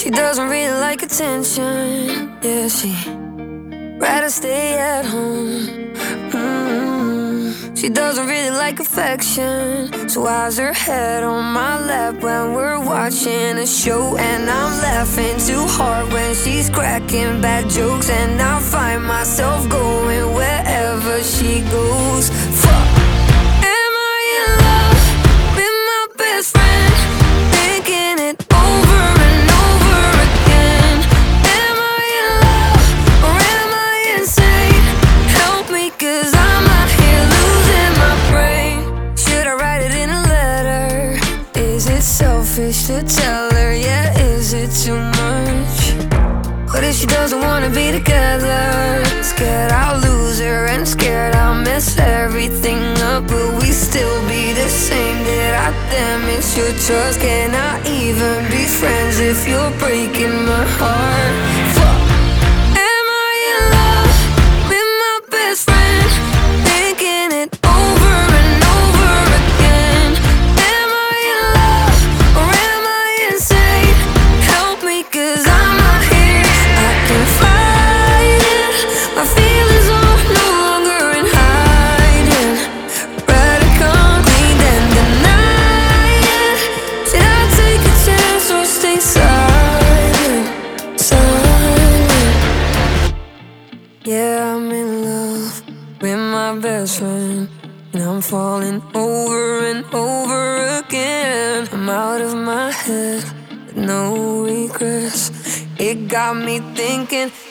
She doesn't really like attention. Yeah, she rather stay at home. She doesn't really like affection, so why's her head on my lap when we're watching a show? And I'm laughing too hard when she's cracking bad jokes, and I find myself going wherever she goes. Fuck. Am I in love with my best friend? Thinking it over and over again. Am I in love or am I insane? Help me, 'cause I'm out here losing my brain. Should I write it in a letter? Is it selfish to tell her? Yeah, is it too much? What if she doesn't wanna be together? Scared I'll lose her and scared I'll mess everything up. Will we still be the same? Did I damage your trust? Can I even be friends if you're breaking my heart? Fuck. Am I in love with my best friend? Thinking it over and over again. Am I in love or am I insane? Help me, 'cause I'm not here. I can fight it. My feelings are no longer in hiding. Rather come clean than deny it. Should I take a chance or stay silent? Silent. Yeah, I'm in love with my best friend, and I'm falling over and over again. I'm out of my head with no regrets. It got me thinking,